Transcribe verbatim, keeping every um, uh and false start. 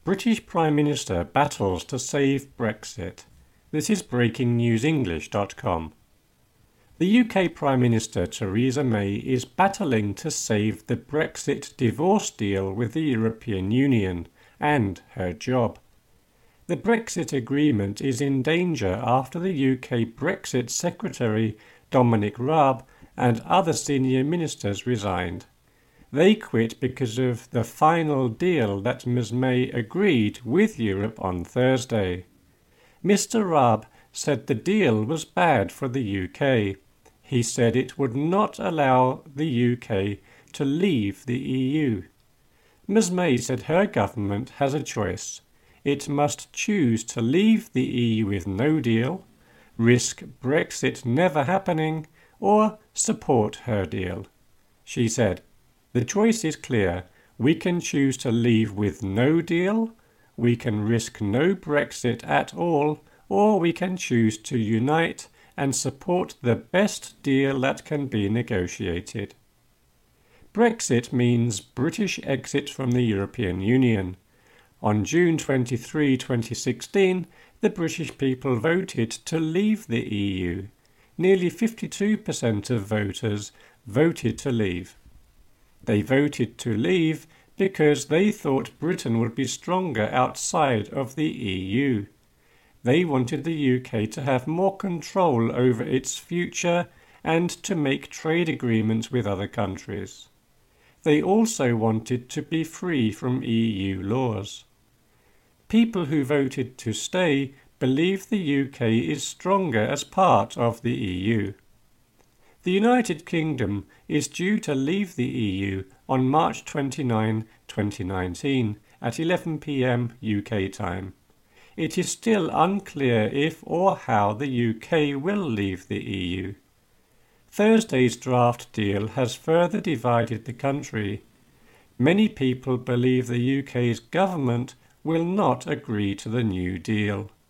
British Prime Minister battles to save Brexit. This is breaking news english dot com. The U K Prime Minister Theresa May is battling to save the Brexit divorce deal with the European Union and her job. The Brexit agreement is in danger after the U K Brexit Secretary Dominic Raab and other senior ministers resigned. They quit because of the final deal that Miz May agreed with Europe on Thursday. Mister Raab said the deal was bad for the U K. He said it would not allow the U K to leave the E U. Miz May said her government has a choice. It must choose to leave the E U with no deal, risk Brexit never happening, or support her deal. She said, "The choice is clear. We can choose to leave with no deal, we can risk no Brexit at all, or we can choose to unite and support the best deal that can be negotiated." Brexit means British exit from the European Union. On June twenty-third, twenty sixteen, the British people voted to leave the E U. Nearly fifty-two percent of voters voted to leave. They voted to leave because they thought Britain would be stronger outside of the E U. They wanted the U K to have more control over its future and to make trade agreements with other countries. They also wanted to be free from E U laws. People who voted to stay believe the U K is stronger as part of the E U. The United Kingdom is due to leave the E U on March twenty-ninth, twenty nineteen at eleven p m U K time. It is still unclear if or how the U K will leave the E U. Thursday's draft deal has further divided the country. Many people believe the U K's government will not agree to the new deal.